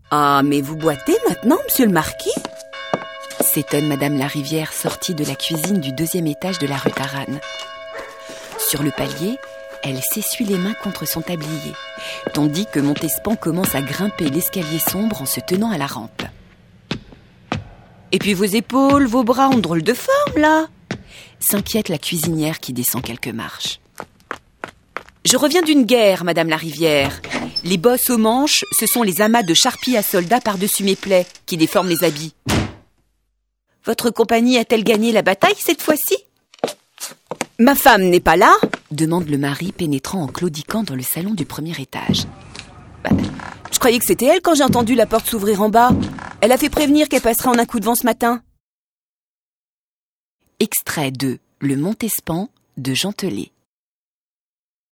Ah, mais vous boitez maintenant, monsieur le marquis ? S'étonne Madame Larivière, sortie de la cuisine du 2e étage de la rue Taranne. Sur le palier, elle s'essuie les mains contre son tablier, tandis que Montespan commence à grimper l'escalier sombre en se tenant à la rampe. Et puis vos épaules, vos bras ont drôle de forme, là ? S'inquiète la cuisinière qui descend quelques marches. Je reviens d'une guerre, Madame Larivière. Les bosses aux manches, ce sont les amas de charpie à soldats par-dessus mes plaies qui déforment les habits. Votre compagnie a-t-elle gagné la bataille cette fois-ci ? Ma femme n'est pas là ? Demande le mari pénétrant en claudiquant dans le salon du 1er étage. Je croyais que c'était elle quand j'ai entendu la porte s'ouvrir en bas. Elle a fait prévenir qu'elle passerait en un coup de vent ce matin. Extrait de Le Montespan de Jean Telet.